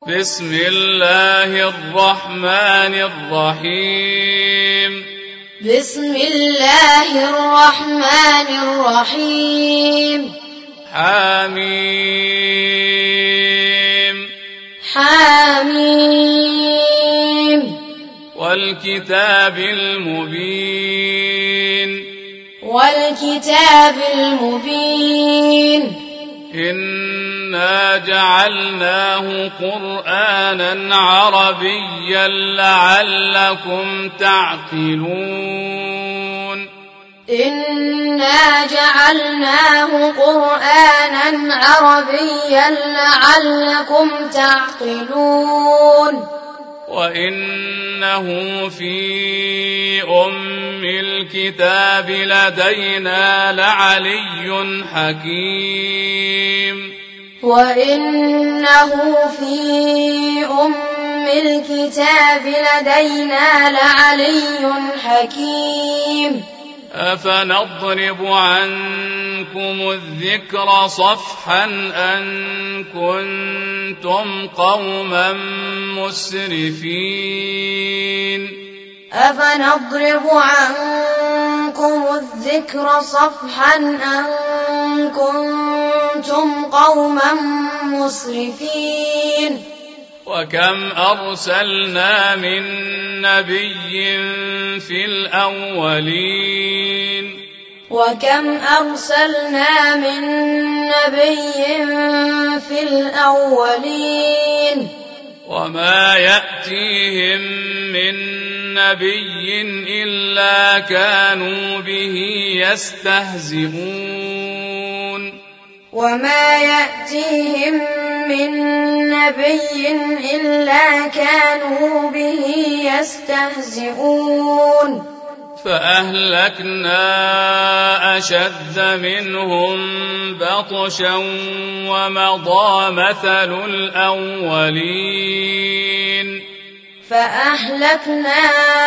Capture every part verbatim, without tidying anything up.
بسم الله الرحمن الرحيم بسم الله الرحمن الرحيم حميم حميم والكتاب المبين والكتاب المبين إنا جعلناه قرآنا عربيا لعلكم تعقلون إنا جعلناه قرآنا عربيا لعلكم تعقلون وإنه في أم الكتاب لدينا لعلي حكيم وإنه في أم الكتاب لدينا لعلي حكيم أفنضرب عنكم الذكر صفحا أن كنتم قوما مسرفين أفنضرب عنكم الذكر صفحا أن كنتم قوما مسرفين وكم أرسلنا من نبي في الأولين وكم أرسلنا من نبي في الأولين وما يأتيهم من نبي إلا كانوا به يستهزئون وما يأتيهم من نبي إلا كانوا به يستهزئون فأهلكنا أشد منهم بطشا ومضى مثل الأولين فأهلكنا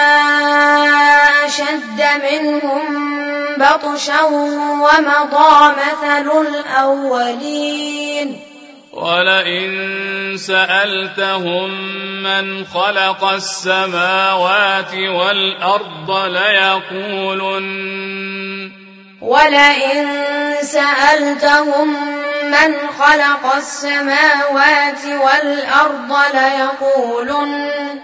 أشد منهم بطشا ومضى مثل الأولين ولئن سألتهم من خلق السماوات والأرض ليقولن ولئن سألتهم من خلق السماوات والأرض ليقولن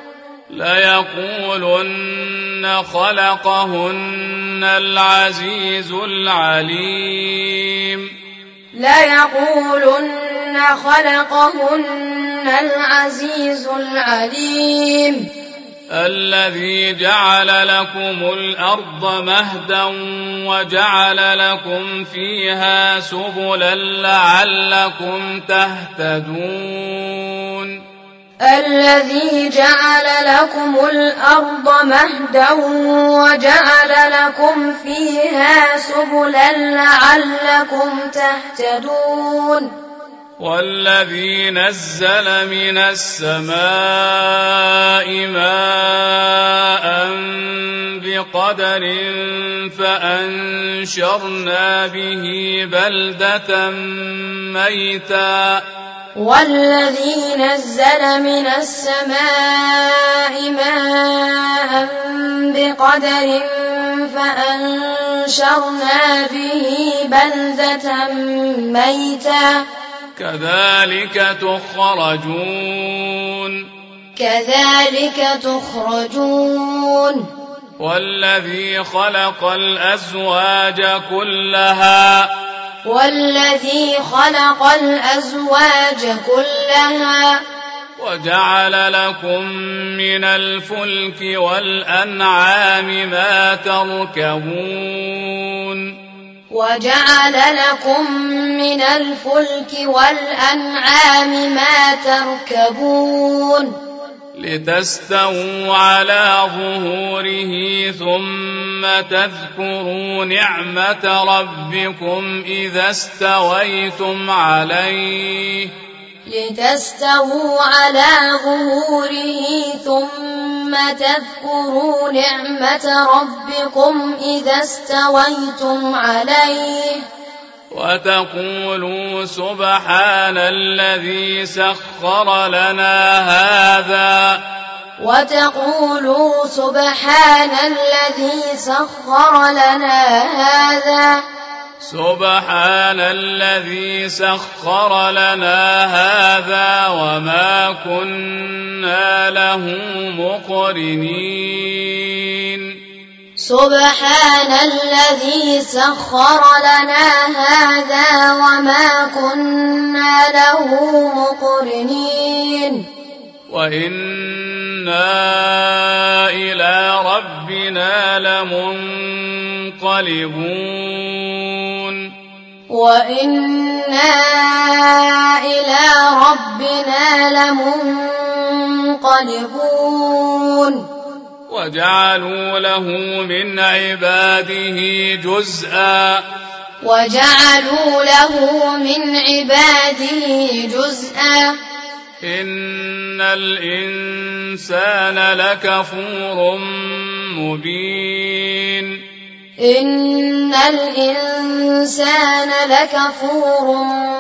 ليقولن خلقهن العزيز العليم ليقولن خلقهن العزيز العليم الذي جعل لكم الأرض مهدا وجعل لكم فيها سبلا لعلكم تهتدون الذي جعل لكم الأرض مهدا وجعل لكم فيها سبلا لعلكم تهتدون والذي نزل من السماء ماء بقدر فأنشرنا به بلدة ميتا والذي نزل من السماء ماء بقدر فأنشرنا به بلدة ميتا كذلك تخرجون كذلك تخرجون والذي خلق الأزواج كلها والذي خلق الأزواج كلها وجعل لكم من الفلك والأنعام ما تركبون وجعل لكم من الفلك والأنعام ما تركبون لتستووا على ظهوره ثم تذكروا نعمة ربكم إذا استويتم عليه لتستووا على ظهوره ثم تذكروا نعمة ربكم إذا استويتم عليه وتقولوا سبحان الذي سخر لنا هذا وتقولوا سبحان الذي سخر لنا هذا سبحان الذي سخر لنا هذا وما كنا له مقرنين سبحان الذي سخر لنا هذا وما كنا له مقرنين وإنا إلى ربنا لمنقلبون وإنا إلى ربنا لمنقلبون وجعلوا له من عباده جزءا وجعلوا له من عباده جزءا إن الإنسان لكفور مبين إن الإنسان لكفور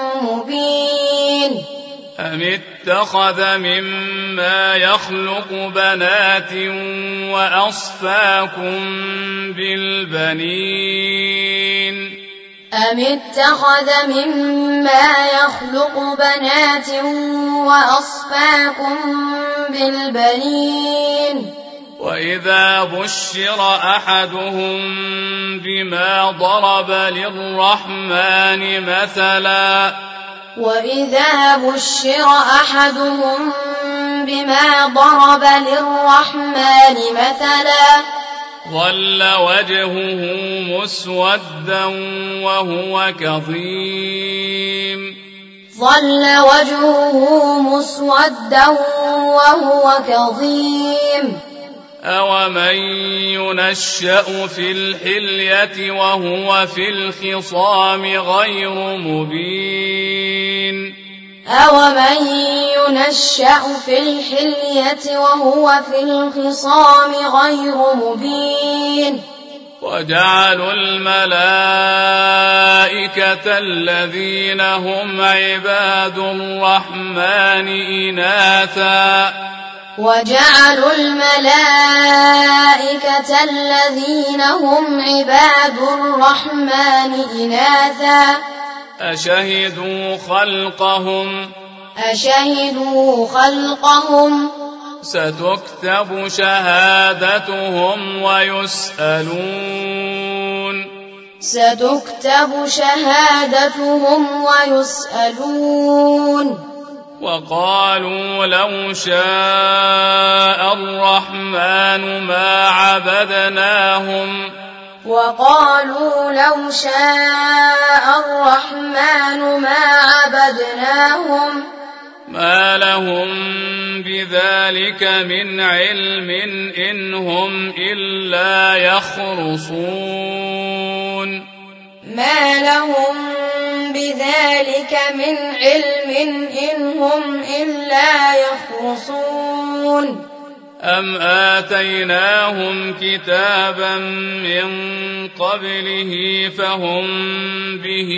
مبين أم اتخذ مما يخلق بنات وأصفاكم بالبنين أم اتخذ مما يخلق بنات وأصفاكم بالبنين وإذا بشر أحدهم بما ضرب للرحمن مثلا وإذا بشر أحدهم بما ضرب للرحمن مثلا ظل وجهه مسودا وهو كظيم ظل وجهه مسودا وهو كظيم أومن ينشأ في الحلية وهو في الخصام غير مبين أومن ينشأ في الحلية وهو في الخصام غير مبين وجعلوا الملائكة الذين هم عباد الرحمن إناثا وجعلوا الملائكة الذين هم عباد الرحمن إناثا أشهدوا خلقهم أشهدوا خلقهم ستكتب شهادتهم ويسألون ستكتب شهادتهم ويسألون وقالوا لو شاء الرحمن ما عبدناهم وقالوا لو شاء الرحمن ما عبدناهم ما لهم بذلك من علم إن هم إلا يخرصون ما لهم بذلك من علم إن هم إلا يخرصون أم آتيناهم كتابا من قبله فهم به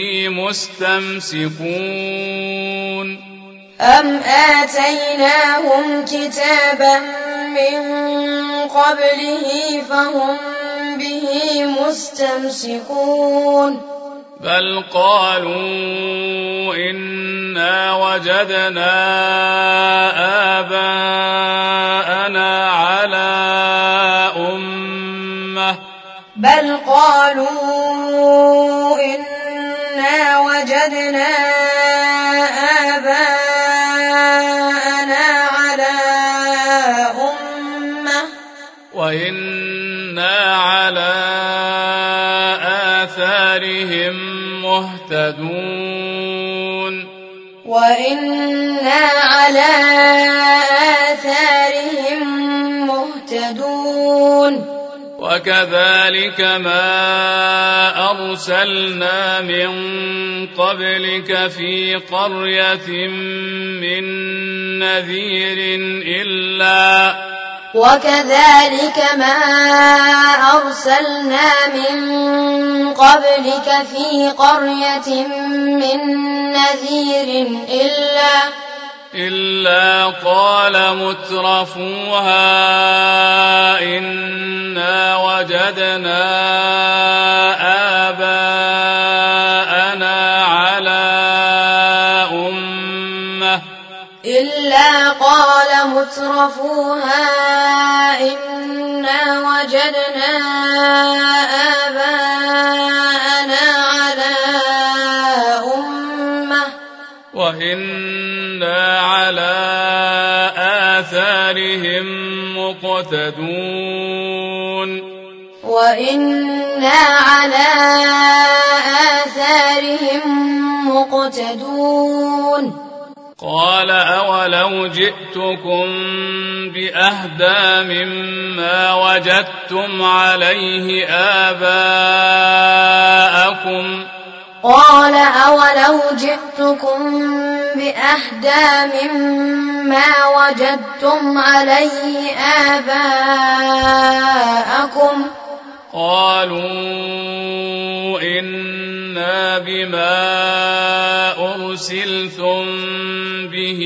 مستمسكون أم آتيناهم كتابا من قبله فهم به مستمسكون بل قالوا إنا وجدنا آباءنا على أمة بل قالوا إنا وجدنا آباءنا على أمة وإنا على آثارهم مهتدون وإنا على آثارهم مهتدون وكذلك ما أرسلنا من قبلك في قرية من نذير إلا وكذلك ما أرسلنا من قبلك في قرية من نذير إلا إلا قال مترفوها إنا وجدنا آباءنا على أمة إلا قال مترفوها إنا وجدنا آباءنا على أمة وإنا على آثارهم مقتدون وإنا على آثارهم مقتدون قال أولو جئتكم بأهدى مما وجدتم عليه آباءكم قال أولو جئتكم بأهدى مما وجدتم عليه آباءكم قالوا إنا بما أرسلتم به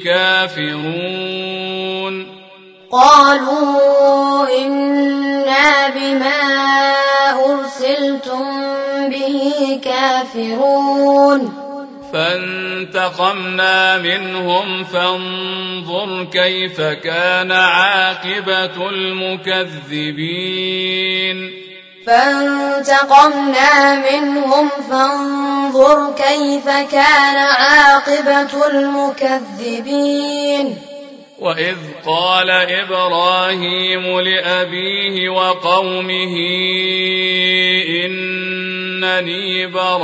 كافرون قالوا إنا بما أرسلتم به كافرون فانتقمنا منهم فانظر كيف كان عاقبة المكذبين فانتقمنا منهم فانظر كيف كان عاقبة المكذبين وإذ قال إبراهيم لأبيه وقومه إنني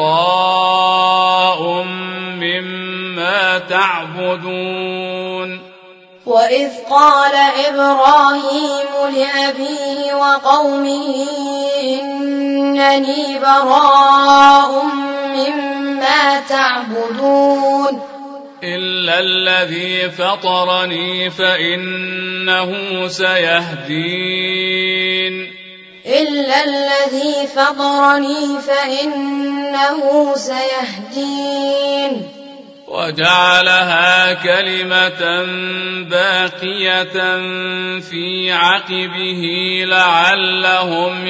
براء مما تعبدون وإذ قال إبراهيم لأبيه وقومه إنني براء مما تعبدون إلا الذي فطرني فإنه سيهدين إلا الذي فطرني فإنه سيهدين وجعلها كلمة باقية في عقبه لعلهم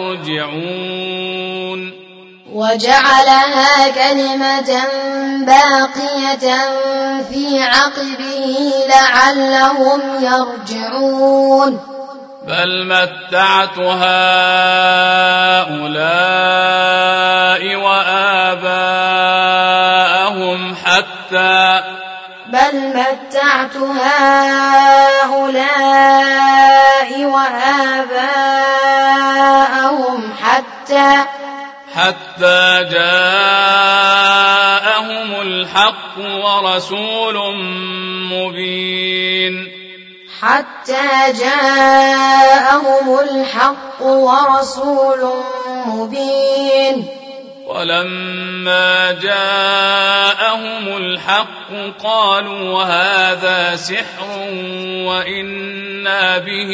يرجعون وجعلها كلمة باقية في عقبه لعلهم يرجعون بل متعت هؤلاء وآباءهم حتى بل متعت هؤلاء وآباءهم حتى حتى جاءهم الحق ورسول مبين حتى جاءهم الحق ورسول مبين ولما جاءهم الحق قالوا هذا سحر وإنا به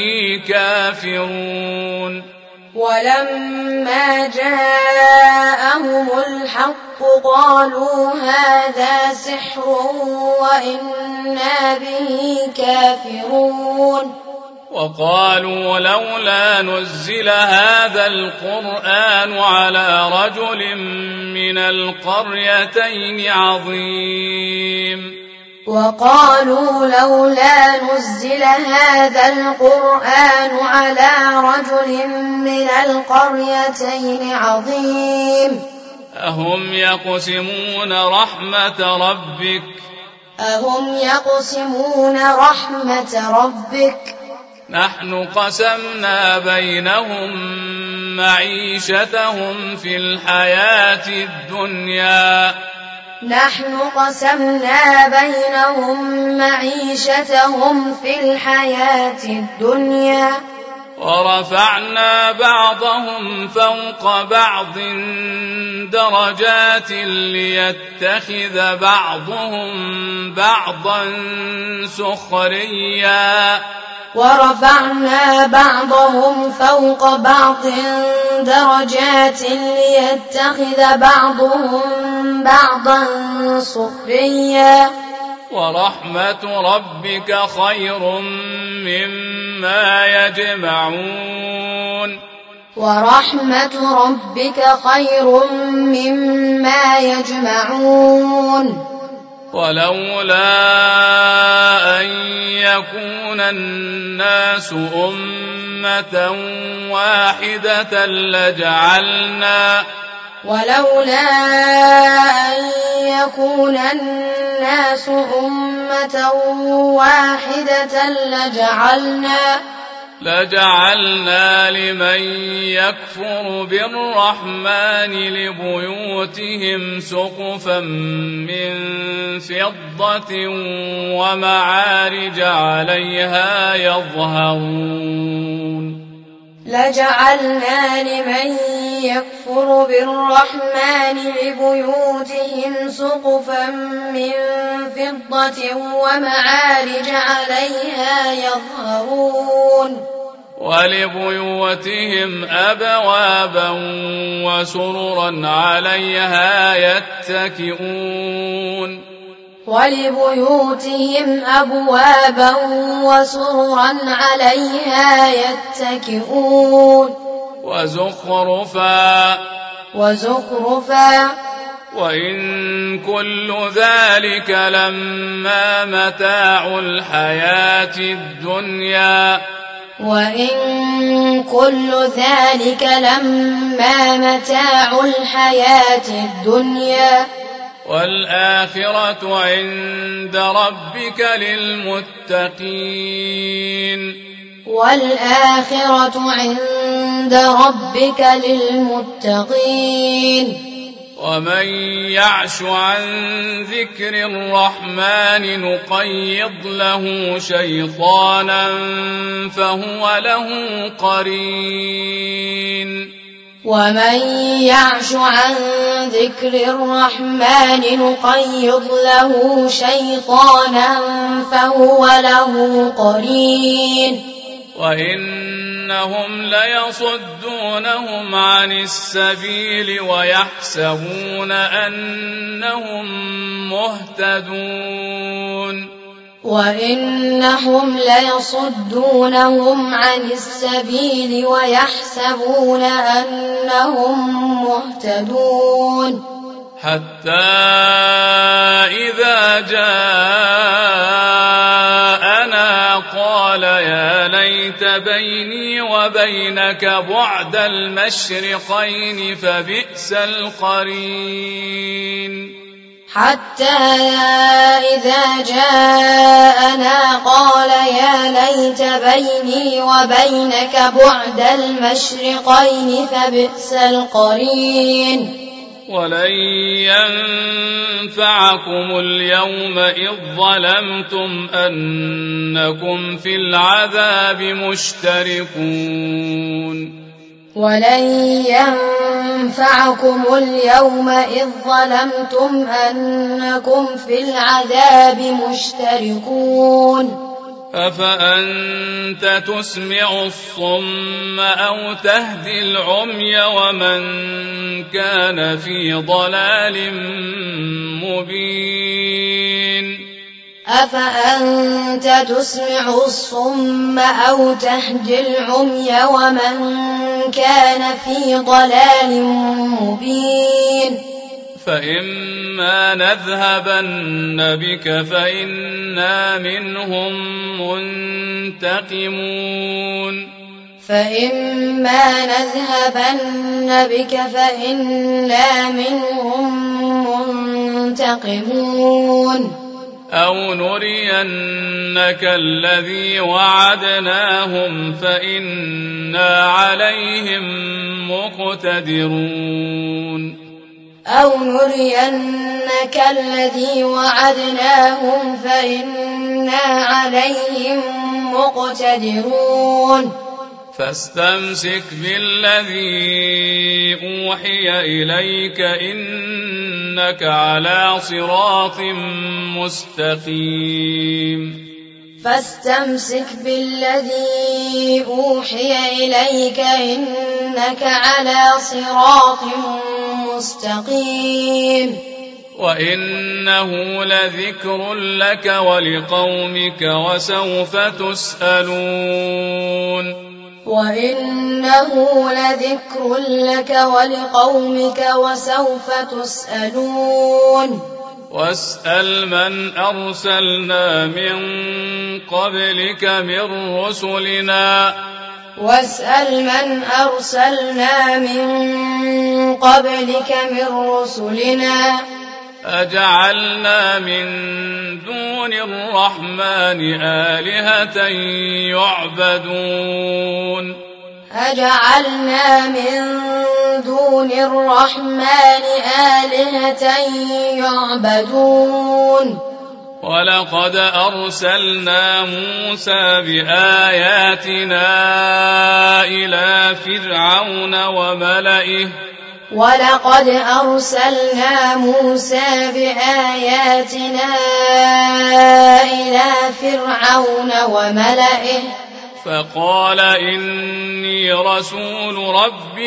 كافرون ولما جاءهم الحق قالوا هذا سحر وإنا به كافرون وقالوا لولا نزل هذا القرآن على رجل من القريتين عظيم وقالوا لولا نزل هذا القرآن على رجل من القريتين عظيم أهم يقسمون رحمة ربك أهم يقسمون رحمة ربك نحن قسمنا بينهم معيشتهم في الحياة الدنيا نحن قسمنا بينهم معيشتهم في الحياة الدنيا ورفعنا بعضهم فوق بعض درجات ليتخذ بعضهم بعضا سخريا ورفعنا بعضهم فوق بعض درجات ليتخذ بعضهم بعضا سخريا ورحمة ربك خير مما يجمعون ورحمة ربك خير مما يجمعون ولولا أن يكون الناس أمة واحدة لجعلنا ولولا أن يكون الناس أمة واحدة لجعلنا لجعلنا لمن يكفر بالرحمن لبيوتهم سقفا من فضة ومعارج عليها يظهرون لجعلنا لمن يكفر بالرحمن لبيوتهم سقفا من فضة ومعارج عليها يظهرون ولبيوتهم أبوابا وسررا عليها يتكئون ولبيوتهم أبوابا وسررا عليها يتكئون وزخرفا وزخرفا وإن كل ذلك لما متاع الحياة الدنيا وإن كل ذلك لما متاع الحياة الدنيا والآخرة عند ربك للمتقين والآخرة عند ربك للمتقين ومن يعش عن ذكر الرحمن نقيض له شيطانا فهو له قرين ومن يعش عن ذكر الرحمن نقيض له شيطانا فهو له قرين وإنهم ليصدونهم عن السبيل ويحسبون أنهم مهتدون وإنهم ليصدونهم عن السبيل ويحسبون أنهم مهتدون حتى إذا جاءنا قال يا ليت بيني وبينك بعد المشرقين فبئس القرين حتى إذا جاءنا قال يا ليت بيني وبينك بعد المشرقين فبئس القرين ولن ينفعكم اليوم إذ ظلمتم أنكم في العذاب مشتركون ولن ينفعكم اليوم إذ ظلمتم أنكم في العذاب مشتركون أفأنت تسمع الصم أو تهدي العمي ومن كان في ضلال مبين أفأنت تسمع الصم أو تهدي العمي ومن كان في ضلال مبين فإما نذهبن بك فإنا منهم منتقمون فإما نذهبن بك فإنا منهم منتقمون أو نرينك الذي وعدناهم فإنا عليهم مقتدرون أو نرينك الذي وعدناهم فإنا عليهم مقتدرون فاستمسك بالذي أوحي إليك إنك على صراط مستقيم فاستمسك بالذي أوحي إليك إنك على صراط مستقيم وإنه لذكر لك ولقومك وسوف تسألون وإنه لذكر لك ولقومك وسوف تسألون واسأل من أرسلنا من قبلك من رسلنا واسأل من أرسلنا من قبلك من رسلنا أجعلنا من دون الرحمن آلهة يعبدون أجعلنا من دون الرحمن آلهة يعبدون ولقد أرسلنا موسى بآياتنا إلى فرعون وملئه ولقد أرسلنا موسى بآياتنا إلى فرعون وملئه فقال إني رسول رب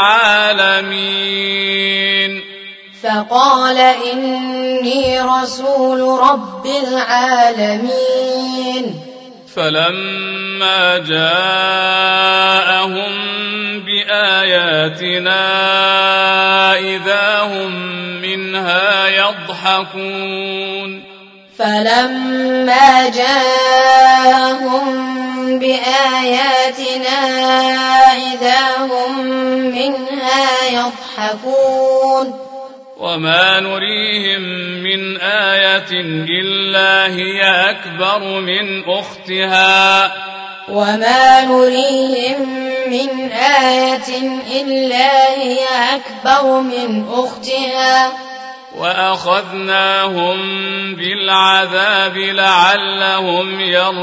العالمين فقال إني رسول رب العالمين فلما جاءهم بآياتنا إذا هم منها يضحكون فلما جاءهم بآياتنا إذا هم منها يضحكون وما نريهم من آية إلا هي أكبر من أختها وما نريهم من آية إلا هي أكبر من أختها وأخذناهم بالعذاب لعلهم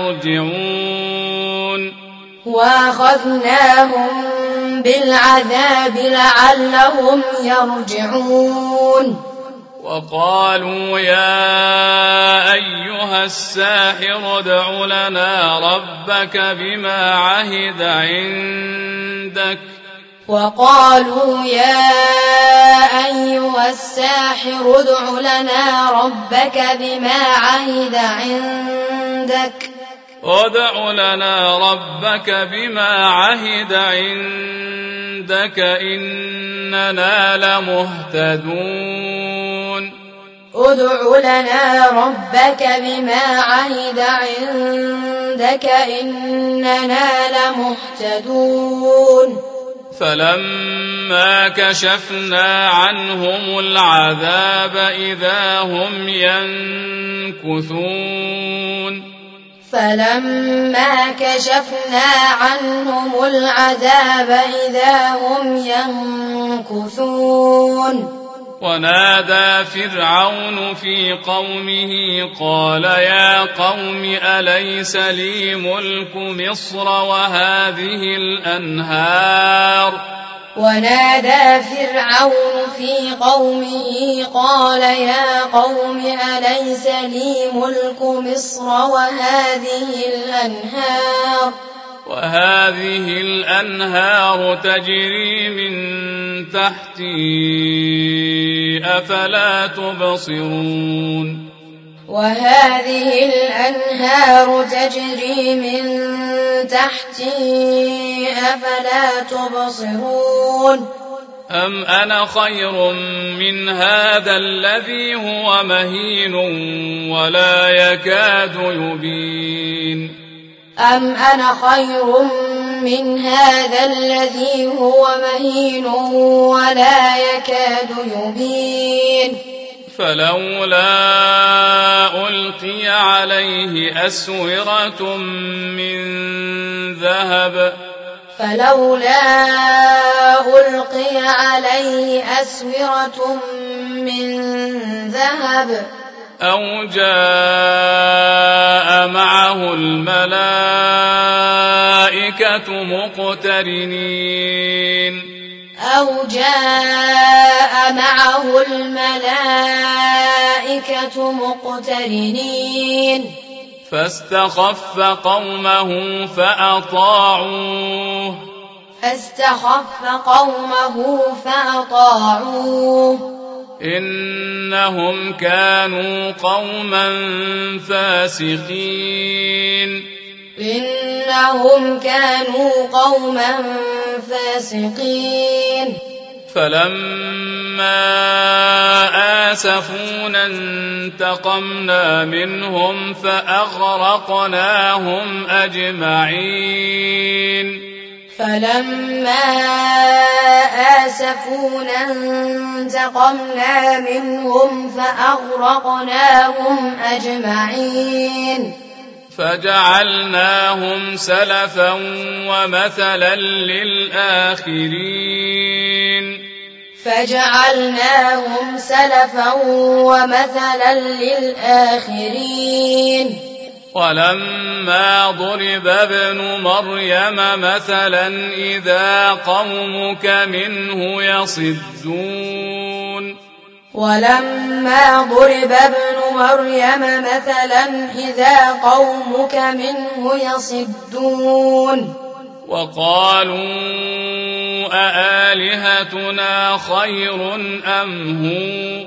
يرجعون وأخذناهم بالعذاب لعلهم يرجعون وقالوا يا أيها الساحر ادع لنا ربك بما عهد عندك وقالوا يا أيها الساحر ادع لنا ربك بما عهد عندك ادع لنا ربك بما عهد عندك إننا لمهتدون ادع لنا ربك بما عهد عندك إننا لمهتدون فلما كشفنا عنهم العذاب إذا هم ينكثون فلما كشفنا عنهم العذاب إذا هم ينكثون ونادى فرعون في قومه قال يا قوم أليس لي ملك مصر وهذه الأنهار ونادى فرعون في قومه قال يا قوم أليس لي ملك مصر وهذه الأنهار وهذه الأنهار تجري من تحتي أفلا تبصرون وهذه الأنهار تجري من تحتي أفلا تبصرون أم أنا خير من هذا الذي هو مهين ولا يكاد يبين أم أنا خير من هذا الذي هو مهين ولا يكاد يبين فلولا ألقي عليه أسورة من ذهب فلولا ألقي عليه أسورة من ذهب أو جاء معه الملائكة مقترنين أو جاء معه الملائكة مقترنين فاستخف قومه فأطاعوه فاستخف قومه فأطاعوه إنهم كانوا قوما فاسقين إنهم كانوا قوما فاسقين فلما آسفونا انتقمنا منهم فأغرقناهم أجمعين فلما آسفونا انتقمنا منهم فأغرقناهم أجمعين فجعلناهم سلفا ومثلا للآخرين فجعلناهم سلفا ومثلا للآخرين ولما ضرب ابن مريم مثلا إذا قومك منه يصدون ولما ضرب ابن مريم مثلا إذا قومك منه يصدون وقالوا أآلهتنا خير أم هو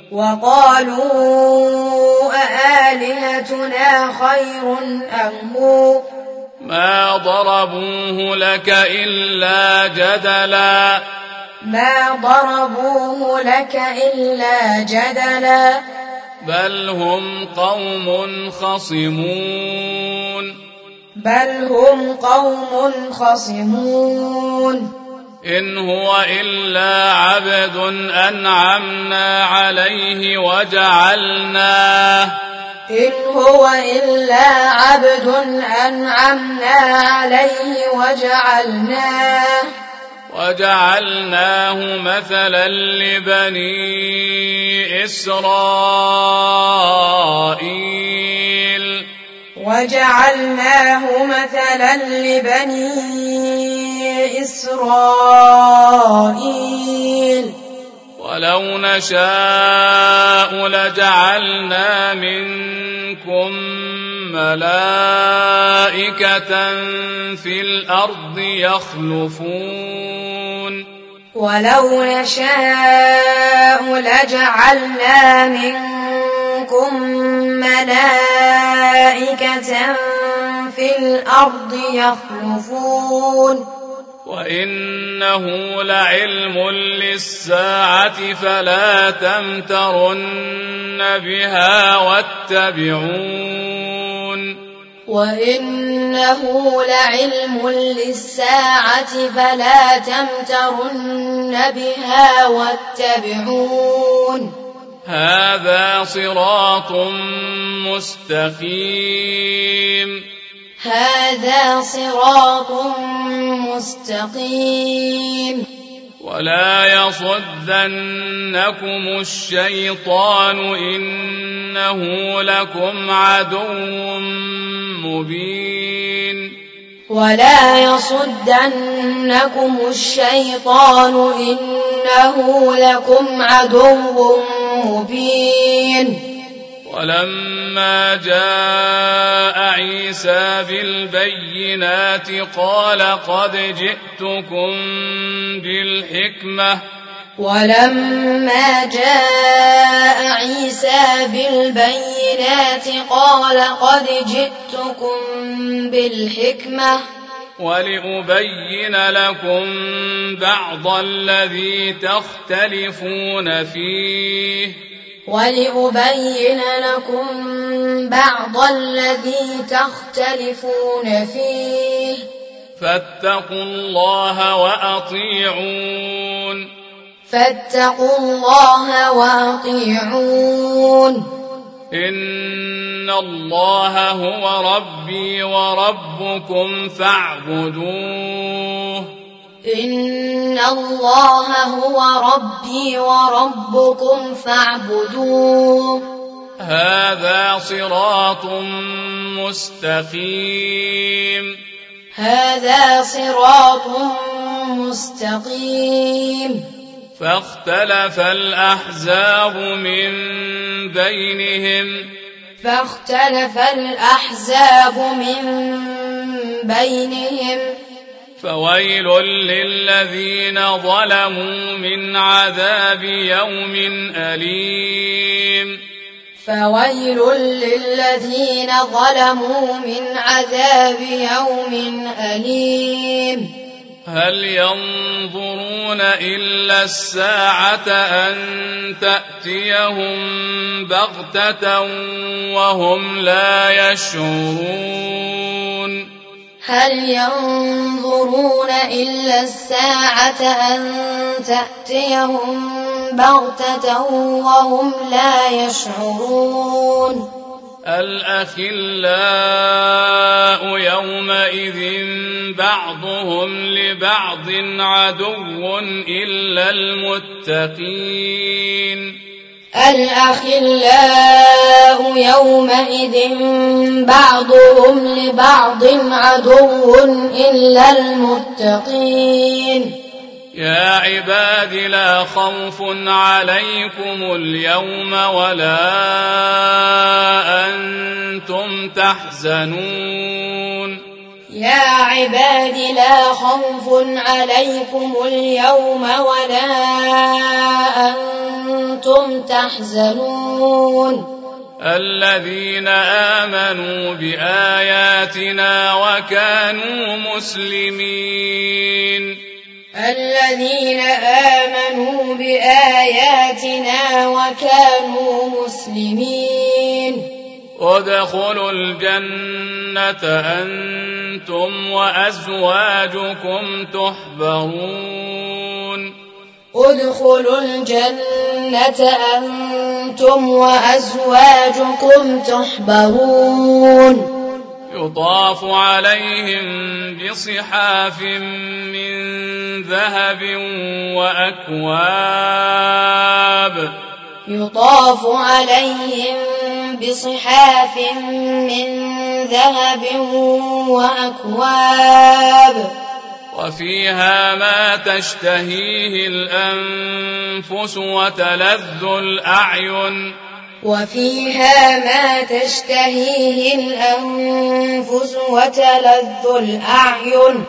وقالوا أآلهتنا خير أم هو ما ضربوه لك إلا جدلا ما ضربوه لك إلا جدلا بل هم قوم خصمون بل هم قوم خصمون إن هو إلا عبد أنعمنا عليه وجعلناه إن هو إلا عبد أنعمنا عليه وجعلناه وجعلناه مثلا لبني إسرائيل وجعلناه مثلا لبني إسرائيل ولو نشاء لجعلنا منكم ملائكة في الأرض يخلفون ولو نشاء لجعلنا منكم ملائكة في الأرض يخلفون وإنه لعلم للساعة فلا تمترن بها واتبعون وإنه لعلم للساعة فلا تمترن بها واتبعون هذا صراط مستقيم هذا صراط مستقيم ولا يصدنكم الشيطان إنه لكم عدو مبين ولا يصدنكم الشيطان إنه لكم عدو مبين ولما جاء عيسى بالبينات قال قد جئتكم بالحكمة ولما جاء عيسى بالبينات قال قد جئتكم بالحكمة ولأبين لكم بعض الذي تختلفون فيه ولأبين لكم بعض الذي تختلفون فيه فاتقوا الله وأطيعون فاتقوا الله وأطيعون إن الله هو ربي وربكم فاعبدوه إن الله هو ربي وربكم فاعبدوه هذا صراط مستقيم هذا صراط مستقيم فاختلف الأحزاب من بينهم فاختلف الأحزاب من بينهم فويل للذين ظلموا من عذاب يوم أليم فويل للذين ظلموا من عذاب يوم أليم هل ينظرون إلا الساعة أن تأتيهم بغتة وهم لا يشعرون هل ينظرون إلا الساعة أن تأتيهم بغتة وهم لا يشعرون الأخلاء يومئذ بعضهم لبعض عدو إلا المتقين الأخلاء يومئذ بعضهم لبعض عدو إلا المتقين يا عباد لا خوف عليكم اليوم ولا أنتم تحزنون يا عباد لا خوف عليكم اليوم ولا أنتم تحزنون الذين آمنوا بآياتنا وكانوا مسلمين الذين آمنوا بآياتنا وكانوا مسلمين ادخلوا الجنة أنتم وأزواجكم تحبرون ادخلوا الجنة أنتم وأزواجكم تحبرون يطاف عليهم بصحاف من ذهب وأكواب يطاف عليهم بصحاف من ذهب وأكواب وفيها ما تشتهيه الأنفس وتلذ الأعين وفيها ما تشتهيه الأنفس وتلذ الأعين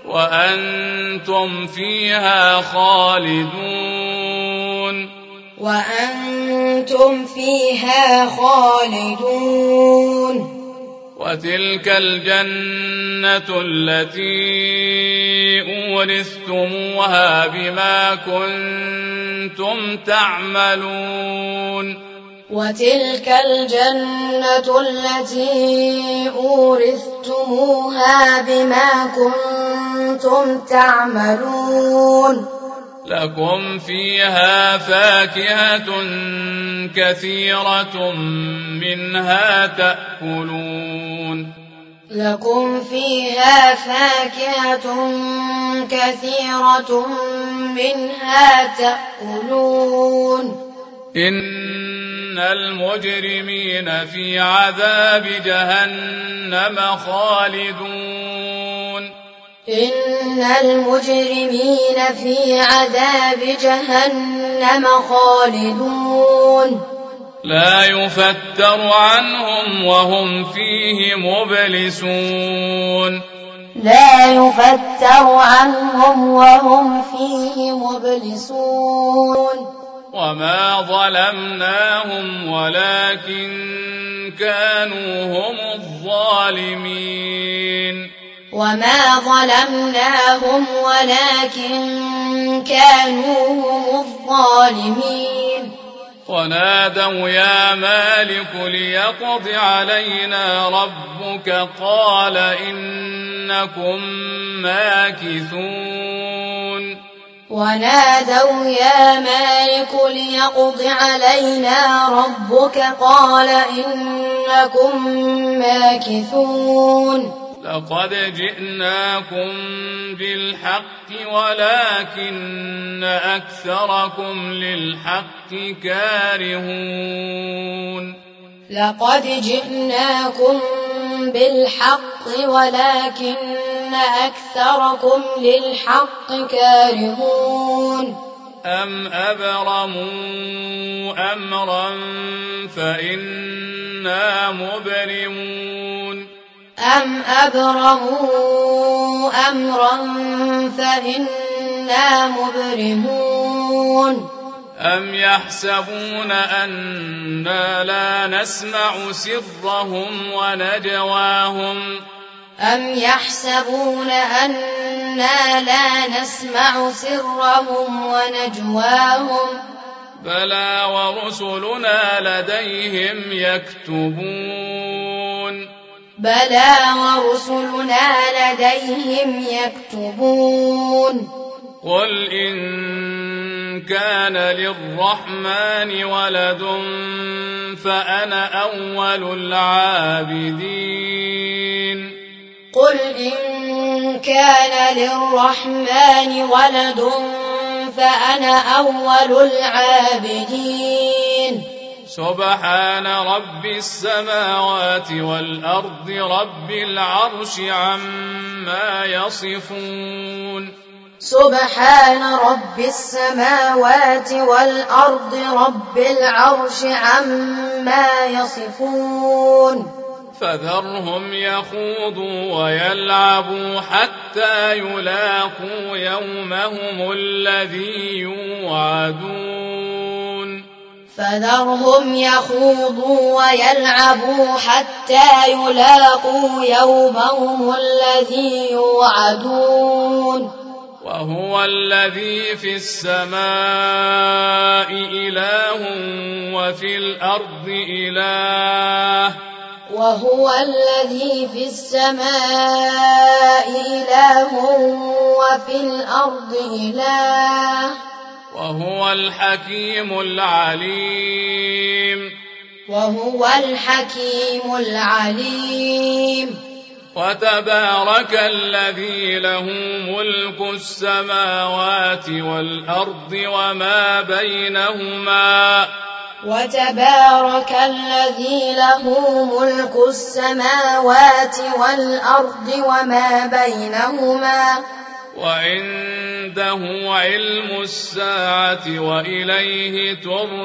وأنتم فيها خالدون وأنتم فيها خالدون وتلك الجنة التي أورثتموها بما كنتم تعملون وتلك الجنة التي أورثتموها بما كنتم تعملون لكم فيها فاكهة كثيرة منها تأكلون لكم فيها فاكهة كثيرة منها تأكلون إن المجرمين في عذاب جهنم خالدون إن المجرمين في عذاب جهنم خالدون لا يفتر عنهم وهم فيه مبلسون لا يفتر عنهم وهم فيه مبلسون وما ظلمناهم ولكن كانوا هم الظالمين وما ظلمناهم ولكن كانوا هم الظالمين ونادوا يا مالك ليقض علينا ربك قال إنكم ماكثون ونادوا يا مالك ليقض علينا ربك قال إنكم ماكثون لقد جئناكم بالحق ولكن أكثركم للحق كارهون لقد جئناكم بالحق ولكن أكثركم للحق كارهون أم أبرموا أمرا فإنا مبرمون أم أبرموا أمرا فإنا مبرمون أم يحسبون أنا لا نسمع سرهم ونجواهم أم يحسبون أنا لا نسمع سرهم ونجواهم بلى ورسلنا لديهم يكتبون بلى ورسلنا لديهم يكتبون قل إن كان للرحمن ولد فأنا أول العابدين قل إن كان للرحمن ولد فأنا أول العابدين سبحان رب السماوات والأرض رب العرش عما يصفون سبحان رب السماوات والأرض رب العرش عما يصفون فذرهم يخوضوا ويلعبوا حتى يلاقوا يومهم الذي يوعدون فذرهم يخوضوا ويلعبوا حتى يلاقوا يومهم الذي يوعدون وهو الذي في السماء إله وفي الأرض إله وهو الذي في السماء إله وفي الأرض إله وهو الحكيم العليم وهو الحكيم العليم وتبارك الذي له ملك السماوات والأرض وما بينهما وتبارك الذي له ملك السماوات والأرض وما بينهما وعنده علم الساعة وإليه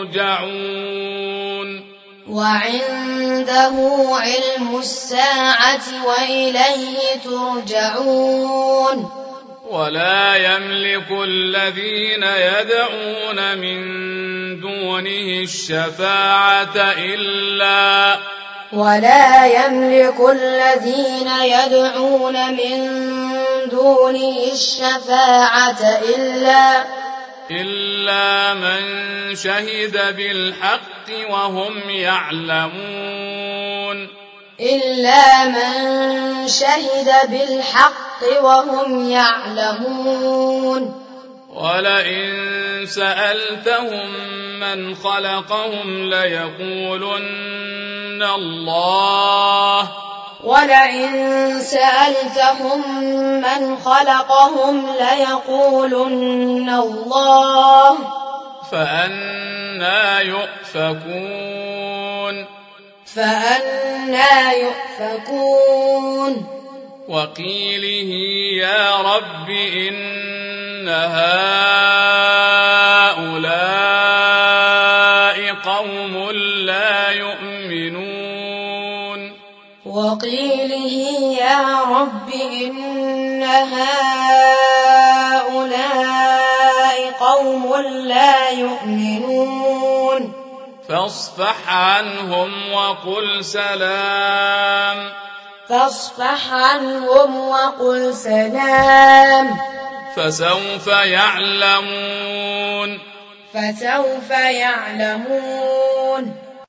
ترجعون وعنده علم الساعة وإليه ترجعون ولا يملك الذين يدعون من دونه الشفاعة إلا ولا يملك الذين يدعون من دونه الشفاعة إلا إلا من شهد بالحق وهم يعلمون إلا من شهد بالحق وهم يعلمون ولئن سألتهم من خلقهم ليقولن الله ولئن سألتهم من خلقهم ليقولن الله فأنى يؤفكون فأنى يؤفكون وقيله يا رب إن هؤلاء قوم لا يؤمنون وقيله يا رب إن هؤلاء قوم لا يؤمنون فاصفح عنهم وقل سلام فاصفح عنهم وقل سلام فسوف يعلمون فسوف يعلمون